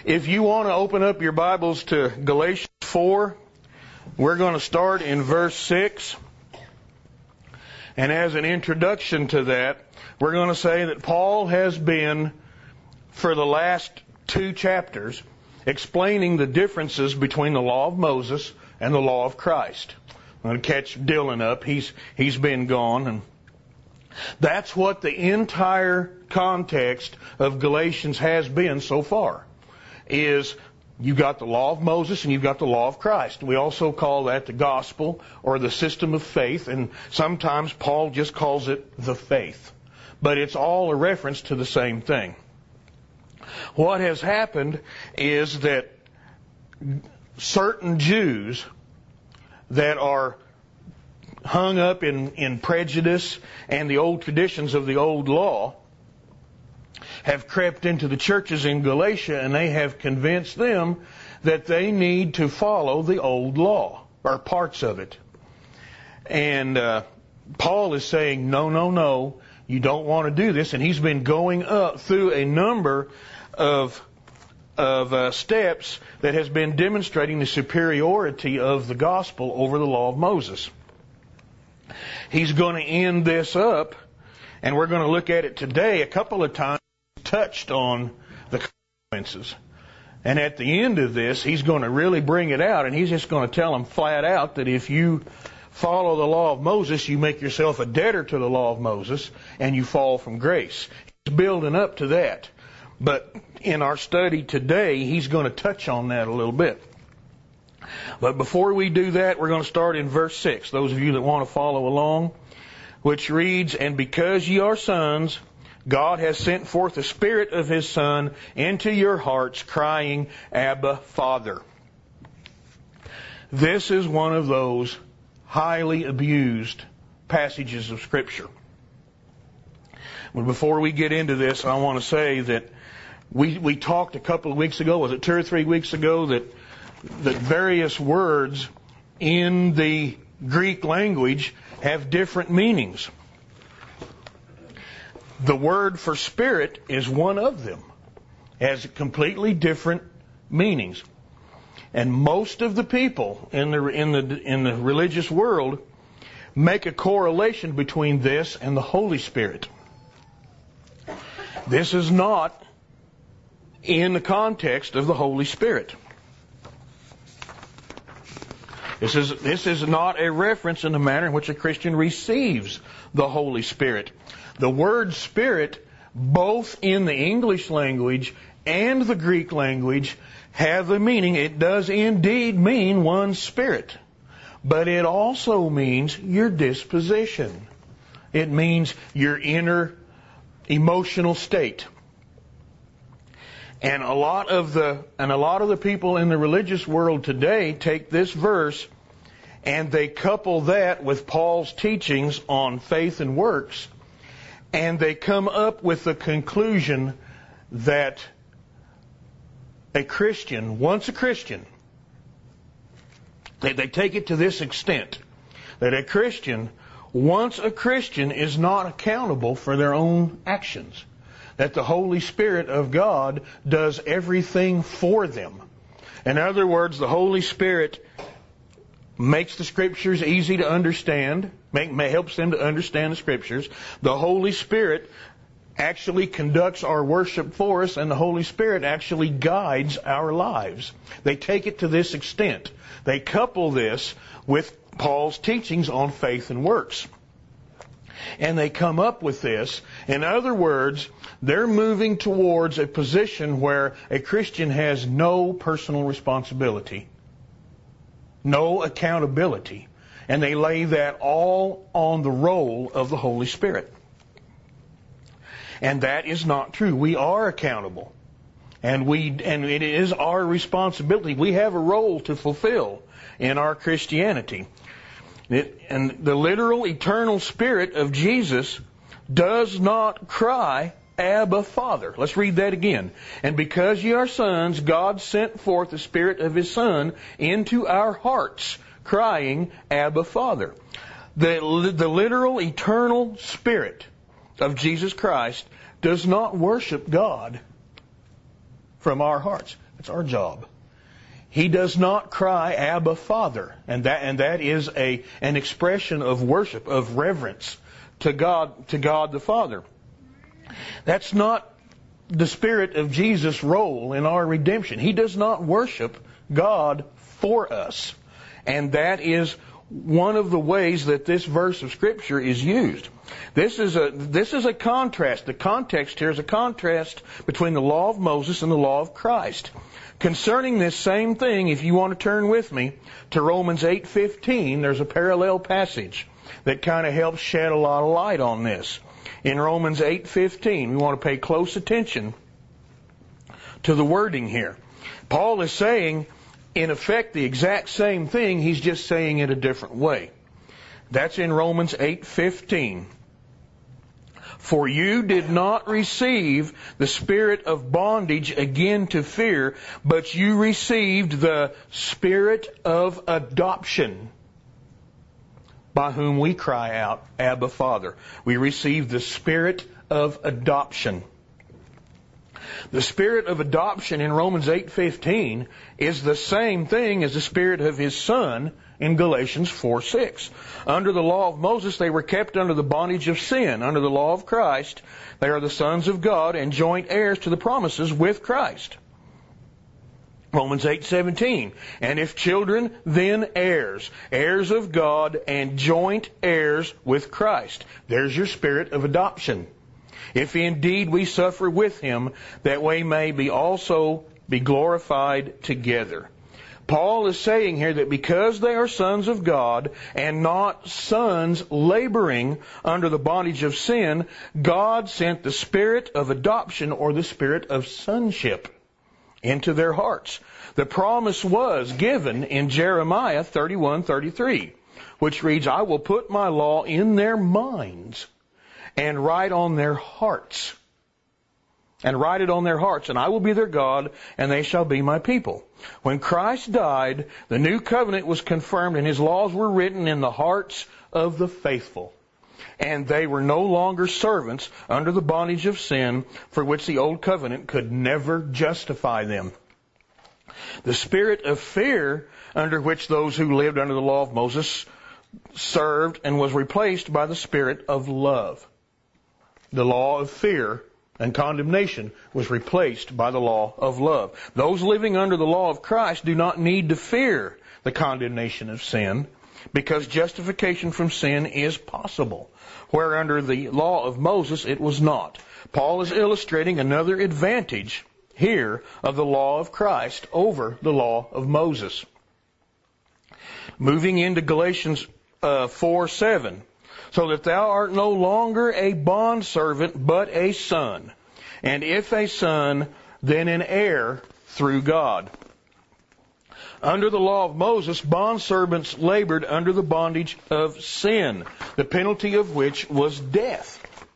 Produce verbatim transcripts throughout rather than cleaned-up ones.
If you want to open up your Bibles to Galatians four, we're going to start in verse six. And as an introduction to that, we're going to say that Paul has been, for the last two chapters, explaining the differences between the law of Moses and the law of Christ. I'm going to catch Dylan up. He's he's been gone, and that's what the entire context of Galatians has been so far. Is you've got the law of Moses and you've got the law of Christ. We also call that the gospel or the system of faith, and sometimes Paul just calls it the faith. But it's all a reference to the same thing. What has happened is that certain Jews that are hung up in, in prejudice and the old traditions of the old law have crept into the churches in Galatia, and they have convinced them that they need to follow the old law, or parts of it. And uh, Paul is saying, no, no, no, you don't want to do this. And he's been going up through a number of of uh, steps that has been demonstrating the superiority of the gospel over the law of Moses. He's going to end this up, and we're going to look at it today a couple of times. Touched on the consequences. And at the end of this, he's going to really bring it out, and he's just going to tell them flat out that if you follow the law of Moses, you make yourself a debtor to the law of Moses, and you fall from grace. He's building up to that. But in our study today, he's going to touch on that a little bit. But before we do that, we're going to start in verse six. Those of you that want to follow along, which reads, "And because ye are sons, God has sent forth the Spirit of His Son into your hearts, crying, Abba, Father." This is one of those highly abused passages of Scripture. But before we get into this, I want to say that we we talked a couple of weeks ago, was it two or three weeks ago, that that various words in the Greek language have different meanings. The word for spirit is one of them. It has completely different meanings. And most of the people in the in the in the religious world make a correlation between this and the Holy Spirit. This is not in the context of the Holy Spirit. This is this is not a reference in the manner in which a Christian receives the Holy Spirit. The word Spirit, both in the English language and the Greek language, have the meaning. It does indeed mean one spirit, but it also means your disposition. It means your inner emotional state. And a lot of the and a lot of the people in the religious world today take this verse and they couple that with Paul's teachings on faith and works. And they come up with the conclusion that a Christian, once a Christian, they, they take it to this extent, that a Christian, once a Christian, is not accountable for their own actions. That the Holy Spirit of God does everything for them. In other words, the Holy Spirit makes the Scriptures easy to understand, make, helps them to understand the Scriptures. The Holy Spirit actually conducts our worship for us, and the Holy Spirit actually guides our lives. They take it to this extent. They couple this with Paul's teachings on faith and works. And they come up with this. In other words, they're moving towards a position where a Christian has no personal responsibility, no accountability, and they lay that all on the role of the Holy Spirit. And that is not true. We are accountable, and we and it is our responsibility. We have a role to fulfill in our Christianity. It, and the literal eternal Spirit of Jesus does not cry, Abba, Father. Let's read that again. "And because ye are sons, God sent forth the Spirit of His Son into our hearts, crying, Abba, Father." The, the literal eternal Spirit of Jesus Christ does not worship God from our hearts. That's our job. He does not cry, Abba, Father. And that, and that is a, an expression of worship, of reverence to God, to God the Father. That's not the Spirit of Jesus' role in our redemption. He does not worship God for us. And that is one of the ways that this verse of Scripture is used. This is a, this is a contrast. The context here is a contrast between the law of Moses and the law of Christ. Concerning this same thing, if you want to turn with me to Romans eight fifteen, there's a parallel passage that kind of helps shed a lot of light on this. In Romans eight fifteen, we want to pay close attention to the wording here. Paul is saying, in effect, the exact same thing. He's just saying it a different way. That's in Romans eight fifteen. For you did not receive the spirit of bondage again to fear, but you received the spirit of adoption, by whom we cry out, Abba, Father. We receive the spirit of adoption. The spirit of adoption in Romans eight fifteen is the same thing as the spirit of His Son in Galatians four six. Under the law of Moses, they were kept under the bondage of sin. Under the law of Christ, they are the sons of God and joint heirs to the promises with Christ. Romans eight seventeen. And if children, then heirs, heirs of God and joint heirs with Christ. There's your spirit of adoption. If indeed we suffer with Him, that we may be also be glorified together. Paul is saying here that because they are sons of God and not sons laboring under the bondage of sin, God sent the spirit of adoption, or the spirit of sonship, into their hearts. The promise was given in Jeremiah thirty-one thirty-three, which reads, I will put my law in their minds and write on their hearts. And write it on their hearts, and I will be their God, and they shall be my people. When Christ died, the new covenant was confirmed, and His laws were written in the hearts of the faithful. And they were no longer servants under the bondage of sin, for which the old covenant could never justify them. The spirit of fear under which those who lived under the law of Moses served and was replaced by the spirit of love. The law of fear and condemnation was replaced by the law of love. Those living under the law of Christ do not need to fear the condemnation of sin, because justification from sin is possible, where under the law of Moses it was not. Paul is illustrating another advantage here of the law of Christ over the law of Moses. Moving into Galatians uh, four seven. So that thou art no longer a bondservant, but a son. And if a son, then an heir through God. Under the law of Moses, bondservants labored under the bondage of sin, the penalty of which was death.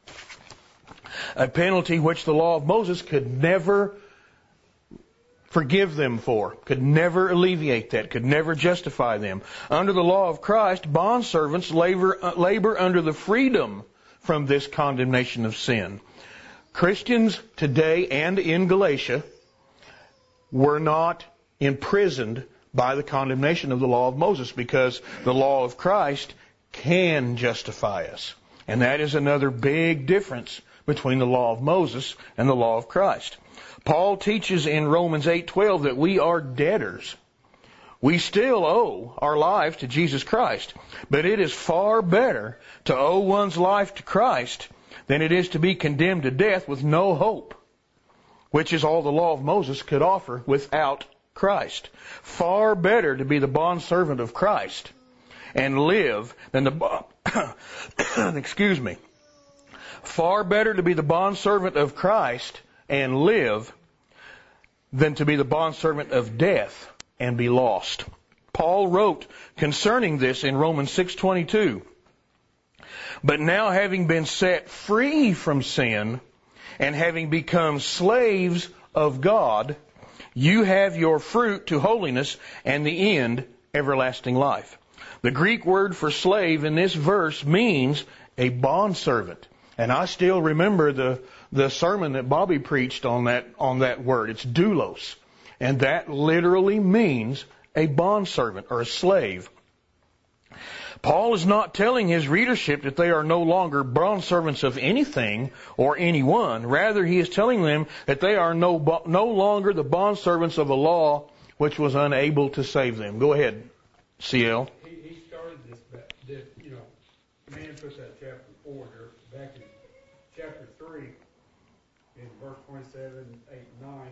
A penalty which the law of Moses could never forgive them for, could never alleviate that, could never justify them. Under the law of Christ, bondservants labor, uh, labor under the freedom from this condemnation of sin. Christians today and in Galatia were not imprisoned by the condemnation of the law of Moses, because the law of Christ can justify us. And that is another big difference between the law of Moses and the law of Christ. Paul teaches in Romans eight twelve that we are debtors. We still owe our lives to Jesus Christ, but it is far better to owe one's life to Christ than it is to be condemned to death with no hope, which is all the law of Moses could offer without Christ. Far better to be the bondservant of Christ and live than the excuse me. Far better to be the bondservant of Christ and live than to be the bondservant of death and be lost. Paul wrote concerning this in Romans six twenty-two. But now, having been set free from sin and having become slaves of God, you have your fruit to holiness and the end everlasting life. The Greek word for slave in this verse means a bondservant. And I still remember the, the sermon that Bobby preached on that, on that word. It's doulos. And that literally means a bondservant or a slave. Paul is not telling his readership that they are no longer bondservants of anything or anyone. Rather, he is telling them that they are no, no longer the bondservants of a law which was unable to save them. Go ahead, C L. He, he started this, this, you know, man put that chapter four here, back in chapter three, in verse twenty-seven, eight, and nine.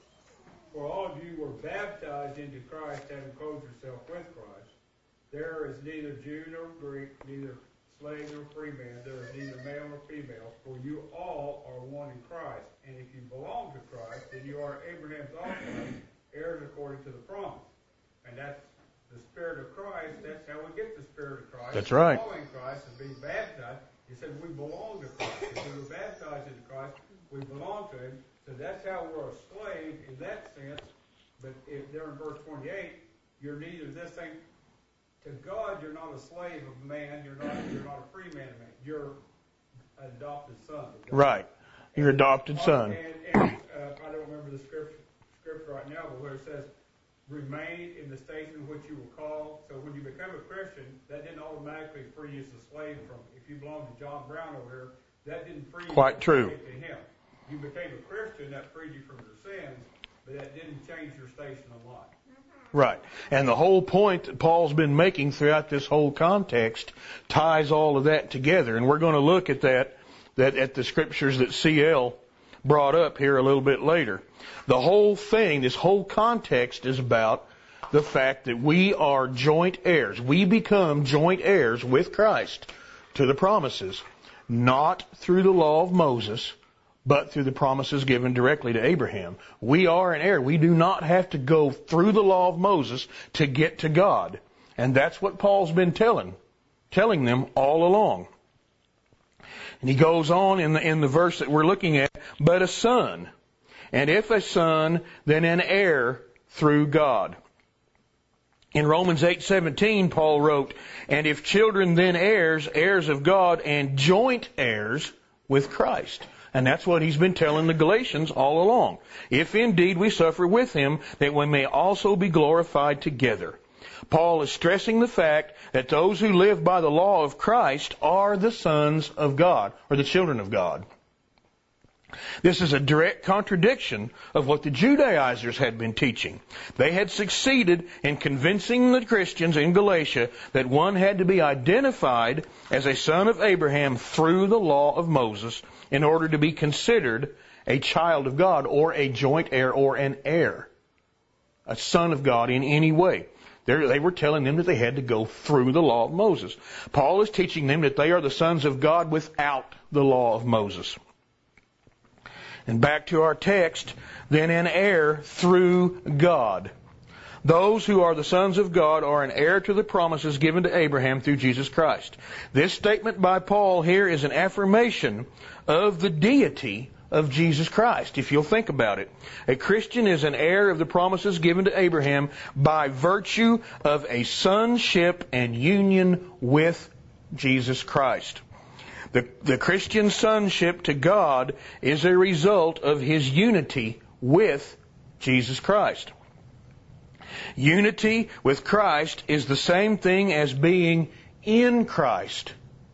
For all of you were baptized into Christ, having clothed yourself with Christ. There is neither Jew nor Greek, neither slave nor free man. There is neither male nor female, for you all are one in Christ. And if you belong to Christ, then you are Abraham's offspring, heirs according to the promise. And that's the Spirit of Christ. That's how we get the Spirit of Christ. That's right. Following Christ and being baptized. He said we belong to Christ. If we were baptized into Christ, we belong to Him. So that's how we're a slave in that sense. But if there in verse twenty-eight, you're neither this thing. To God, you're not a slave of man. You're not. You're not a free man of man. You're an adopted son of God. Right. Your adopted son. And, and uh, I don't remember the scripture, scripture right now, but where it says, remain in the station in which you were called. So when you become a Christian, that didn't automatically free you as a slave from, if you belong to John Brown over here, that didn't free you Quite true. to him. You became a Christian, that freed you from your sins, but that didn't change your station in life. Right. And the whole point that Paul's been making throughout this whole context ties all of that together. And we're going to look at that, that at the scriptures that C L brought up here a little bit later. The whole thing, this whole context is about the fact that we are joint heirs. We become joint heirs with Christ to the promises, not through the law of Moses, but through the promises given directly to Abraham. We are an heir. We do not have to go through the law of Moses to get to God. And that's what Paul's been telling, telling them all along. And he goes on in the, in the verse that we're looking at, but a son. And if a son, then an heir through God. In Romans eight seventeen, Paul wrote, and if children, then heirs, heirs of God, and joint heirs with Christ. And that's what he's been telling the Galatians all along. If indeed we suffer with him, that we may also be glorified together. Paul is stressing the fact that those who live by the law of Christ are the sons of God, or the children of God. This is a direct contradiction of what the Judaizers had been teaching. They had succeeded in convincing the Christians in Galatia that one had to be identified as a son of Abraham through the law of Moses in order to be considered a child of God or a joint heir or an heir, a son of God in any way. They're, they were telling them that they had to go through the law of Moses. Paul is teaching them that they are the sons of God without the law of Moses. And back to our text, then an heir through God. Those who are the sons of God are an heir to the promises given to Abraham through Jesus Christ. This statement by Paul here is an affirmation of the deity of Jesus Christ, if you'll think about it. A Christian is an heir of the promises given to Abraham by virtue of a sonship and union with Jesus Christ. The, the Christian sonship to God is a result of his unity with Jesus Christ. Unity with Christ is the same thing as being in Christ.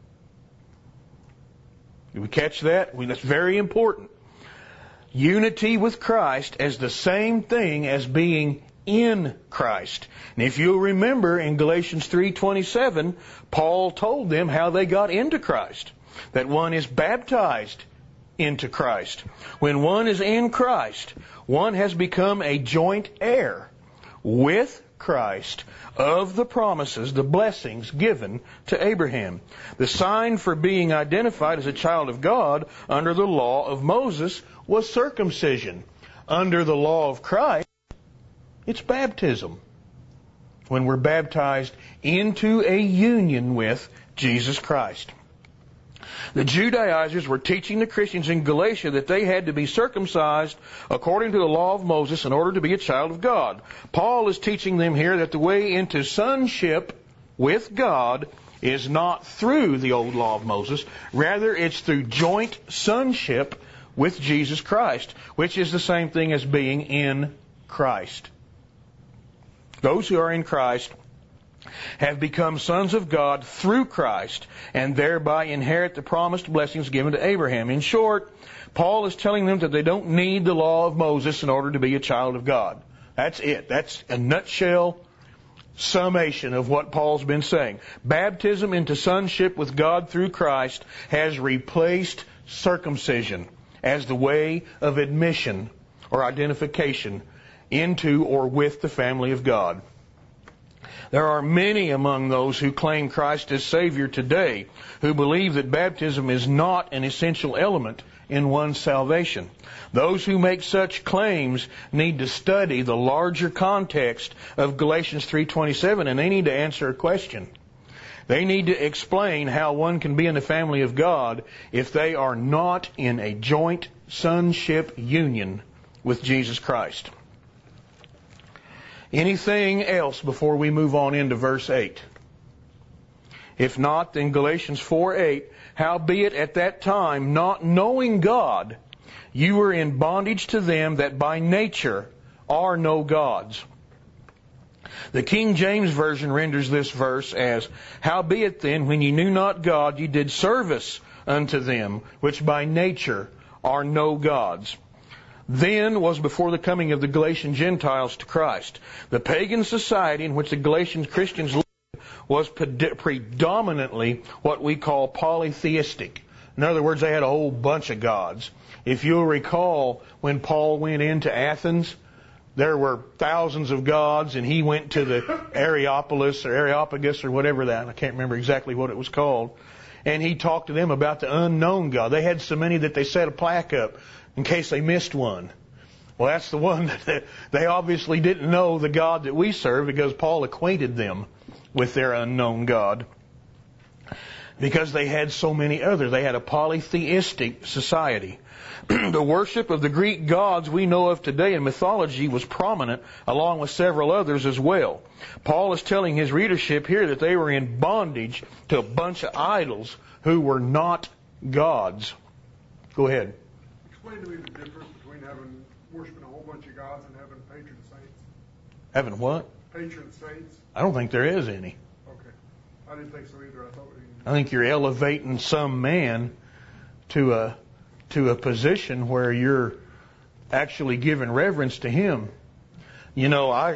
Did we catch that? Well, that's very important. Unity with Christ is the same thing as being in Christ. And if you'll remember in Galatians three twenty-seven, Paul told them how they got into Christ. That one is baptized into Christ. When one is in Christ, one has become a joint heir with Christ of the promises, the blessings given to Abraham. The sign for being identified as a child of God under the law of Moses was circumcision. Under the law of Christ, it's baptism. When we're baptized into a union with Jesus Christ. The Judaizers were teaching the Christians in Galatia that they had to be circumcised according to the law of Moses in order to be a child of God. Paul is teaching them here that the way into sonship with God is not through the old law of Moses. Rather, it's through joint sonship with Jesus Christ, which is the same thing as being in Christ. Those who are in Christ have become sons of God through Christ, and thereby inherit the promised blessings given to Abraham. In short, Paul is telling them that they don't need the law of Moses in order to be a child of God. That's it. That's a nutshell summation of what Paul's been saying. Baptism into sonship with God through Christ has replaced circumcision as the way of admission or identification into or with the family of God. There are many among those who claim Christ as Savior today who believe that baptism is not an essential element in one's salvation. Those who make such claims need to study the larger context of Galatians three twenty-seven, and they need to answer a question. They need to explain how one can be in the family of God if they are not in a joint sonship union with Jesus Christ. Anything else before we move on into verse eight? If not, then Galatians four eight, howbeit at that time, not knowing God, you were in bondage to them that by nature are no gods. The King James Version renders this verse as, howbeit then, when ye knew not God, ye did service unto them, which by nature are no gods. Then was before the coming of the Galatian Gentiles to Christ. The pagan society in which the Galatian Christians lived was predominantly what we call polytheistic. In other words, they had a whole bunch of gods. If you'll recall, when Paul went into Athens, there were thousands of gods, and he went to the Areopolis or Areopagus or whatever that, I can't remember exactly what it was called, and he talked to them about the unknown God. They had so many that they set a plaque up in case they missed one. Well, that's the one that they obviously didn't know the God that we serve, because Paul acquainted them with their unknown God. Because they had so many others. They had a polytheistic society. The worship of the Greek gods we know of today in mythology was prominent, along with several others as well. Paul is telling his readership here that they were in bondage to a bunch of idols who were not gods. Go ahead. Explain to me the difference between having worshiping a whole bunch of gods and having patron saints. Having what? Patron saints. I don't think there is any. Okay. I didn't think so either. I thought we I think you're elevating some man to a to a position where you're actually giving reverence to him. You know, I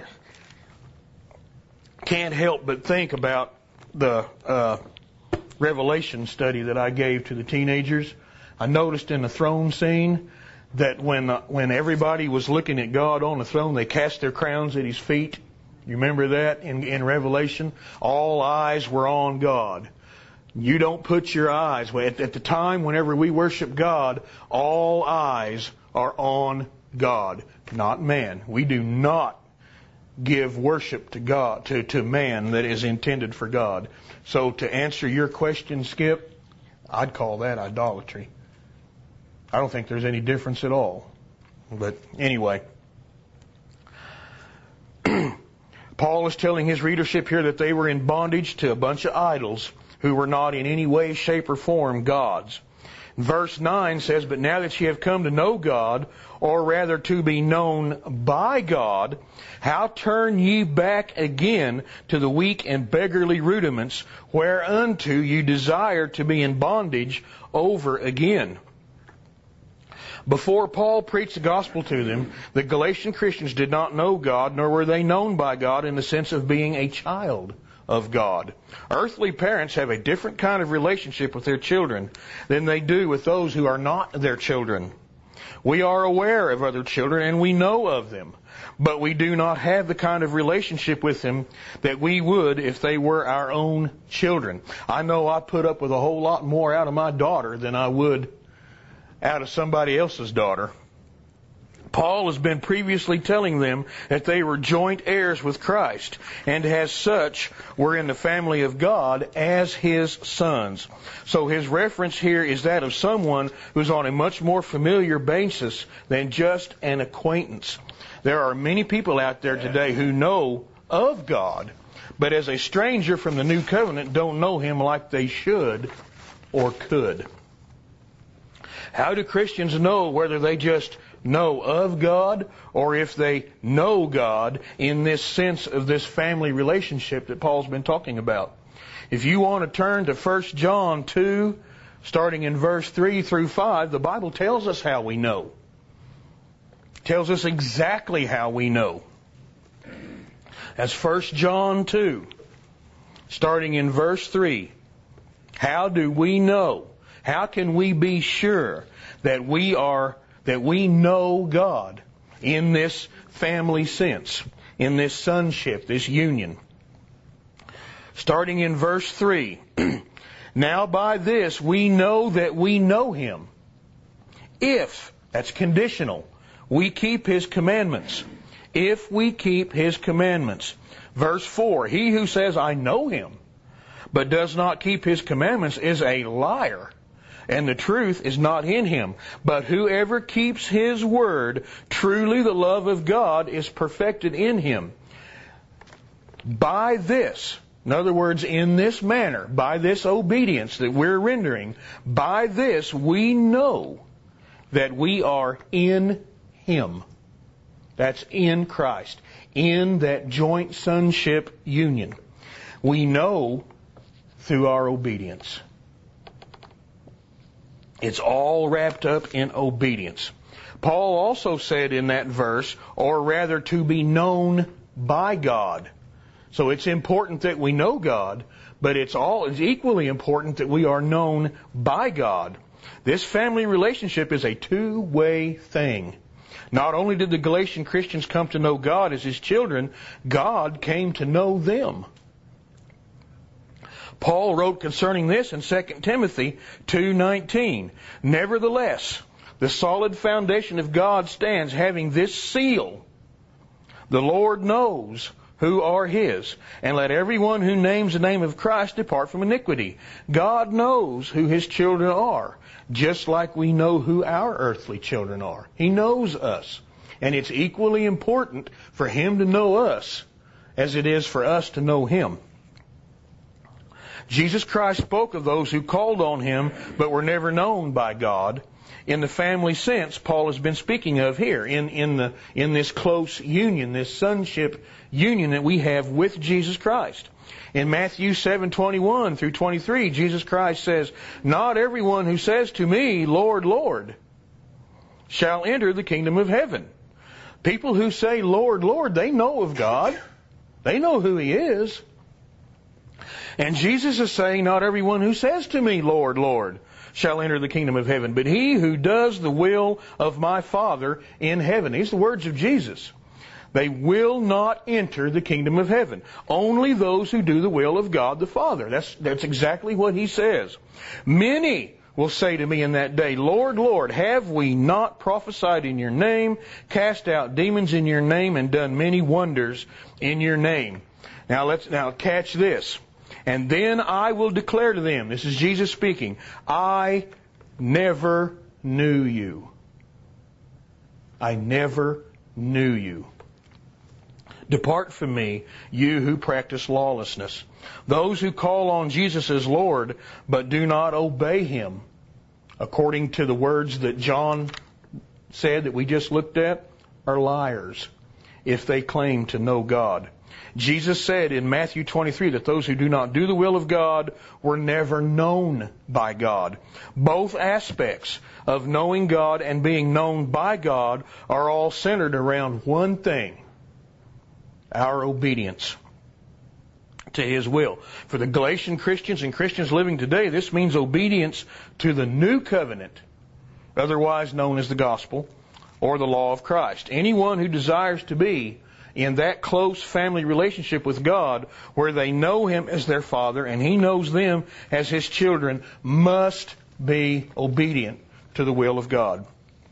can't help but think about the uh, Revelation study that I gave to the teenagers. I noticed in the throne scene that when uh, when everybody was looking at God on the throne, they cast their crowns at His feet. You remember that in, in Revelation? All eyes were on God. You don't put your eyes. At, at the time, whenever we worship God, all eyes are on God, not man. We do not give worship to God, to, to man that is intended for God. So to answer your question, Skip, I'd call that idolatry. I don't think there's any difference at all. But anyway, Paul is telling his readership here that they were in bondage to a bunch of idols who were not in any way, shape, or form gods. Verse nine says, but now that ye have come to know God, or rather to be known by God, how turn ye back again to the weak and beggarly rudiments, whereunto you desire to be in bondage over again? Before Paul preached the gospel to them, the Galatian Christians did not know God, nor were they known by God in the sense of being a child of God. Earthly parents have a different kind of relationship with their children than they do with those who are not their children. We are aware of other children and we know of them, but we do not have the kind of relationship with them that we would if they were our own children. I know I put up with a whole lot more out of my daughter than I would out of somebody else's daughter. Paul has been previously telling them that they were joint heirs with Christ, and as such were in the family of God as His sons. So his reference here is that of someone who's on a much more familiar basis than just an acquaintance. There are many people out there today who know of God, but as a stranger from the new covenant don't know Him like they should or could. How do Christians know whether they just know of God or if they know God in this sense of this family relationship that Paul's been talking about. If you want to turn to First John two, starting in verse three through five, the Bible tells us how we know. It tells us exactly how we know. That's First John two, starting in verse three. How do we know? How can we be sure that we are, that we know God in this family sense, in this sonship, this union? Starting in verse three. Now by this we know that we know Him. If, that's conditional, we keep His commandments. If we keep His commandments. Verse four. He who says, I know Him, but does not keep His commandments is a liar, and the truth is not in him. But whoever keeps His word, truly the love of God is perfected in him. By this, in other words, in this manner, by this obedience that we're rendering, by this we know that we are in Him. That's in Christ, in that joint sonship union. We know through our obedience. It's all wrapped up in obedience. Paul also said in that verse, or rather to be known by God. So it's important that we know God, but it's all it's equally important that we are known by God. This family relationship is a two-way thing. Not only did the Galatian Christians come to know God as His children, God came to know them. Paul wrote concerning this in Second Timothy two nineteen. Nevertheless, the solid foundation of God stands, having this seal: the Lord knows who are His, and let everyone who names the name of Christ depart from iniquity. God knows who His children are, just like we know who our earthly children are. He knows us. And it's equally important for Him to know us as it is for us to know Him. Jesus Christ spoke of those who called on Him but were never known by God in the family sense Paul has been speaking of here, in, in, the, in this close union, this sonship union that we have with Jesus Christ. In Matthew seven twenty-one through twenty-three, Jesus Christ says, not everyone who says to me, Lord, Lord, shall enter the kingdom of heaven. People who say, Lord, Lord, they know of God. They know who He is. And Jesus is saying, not everyone who says to me, Lord, Lord, shall enter the kingdom of heaven, but he who does the will of my Father in heaven. These are the words of Jesus. They will not enter the kingdom of heaven. Only those who do the will of God the Father. That's, that's exactly what He says. Many will say to me in that day, Lord, Lord, have we not prophesied in your name, cast out demons in your name, and done many wonders in your name? Now let's, now catch this. And then I will declare to them, this is Jesus speaking, I never knew you. I never knew you. Depart from me, you who practice lawlessness. Those who call on Jesus as Lord, but do not obey Him, according to the words that John said that we just looked at, are liars if they claim to know God. Jesus said in Matthew twenty-three that those who do not do the will of God were never known by God. Both aspects of knowing God and being known by God are all centered around one thing: our obedience to His will. For the Galatian Christians and Christians living today, this means obedience to the new covenant, otherwise known as the gospel or the law of Christ. Anyone who desires to be in that close family relationship with God, where they know Him as their Father and He knows them as His children, must be obedient to the will of God.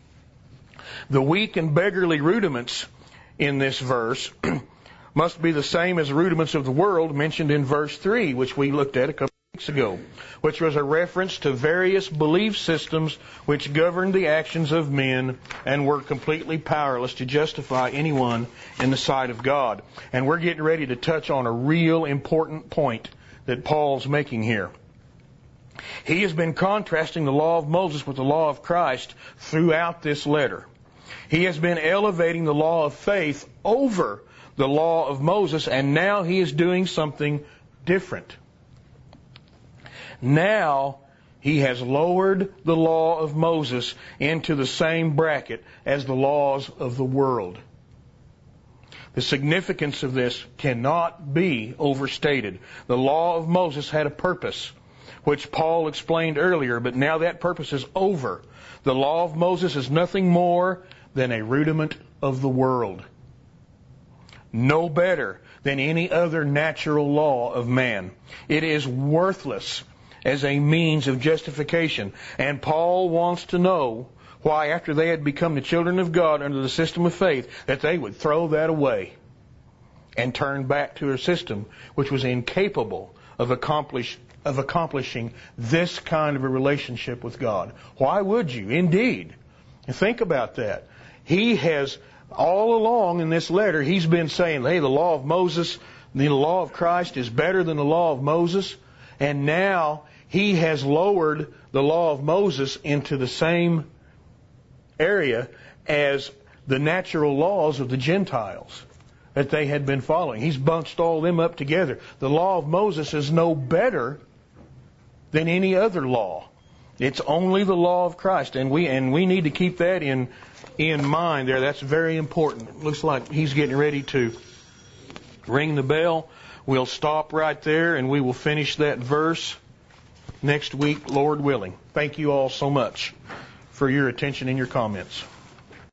The weak and beggarly rudiments in this verse must be the same as the rudiments of the world mentioned in verse three, which we looked at a couple of weeks ago, which was a reference to various belief systems which governed the actions of men and were completely powerless to justify anyone in the sight of God. And we're getting ready to touch on a real important point that Paul's making here. He has been contrasting the law of Moses with the law of Christ throughout this letter. He has been elevating the law of faith over the law of Moses, and now he is doing something different. Now he has lowered the law of Moses into the same bracket as the laws of the world. The significance of this cannot be overstated. The law of Moses had a purpose, which Paul explained earlier, but now that purpose is over. The law of Moses is nothing more than a rudiment of the world. No better than any other natural law of man. It is worthless as a means of justification. And Paul wants to know why, after they had become the children of God under the system of faith, that they would throw that away and turn back to a system which was incapable of accomplish, of accomplishing this kind of a relationship with God. Why would you? Indeed. Think about that. He has, all along in this letter, he's been saying, hey, the law of Moses, the law of Christ is better than the law of Moses. And now he has lowered the law of Moses into the same area as the natural laws of the Gentiles that they had been following. He's bunched all them up together. The law of Moses is no better than any other law. It's only the law of Christ, and we and we need to keep that in in mind there. That's very important. It looks like he's getting ready to ring the bell. We'll stop right there, and we will finish that verse next week, Lord willing. Thank you all so much for your attention and your comments.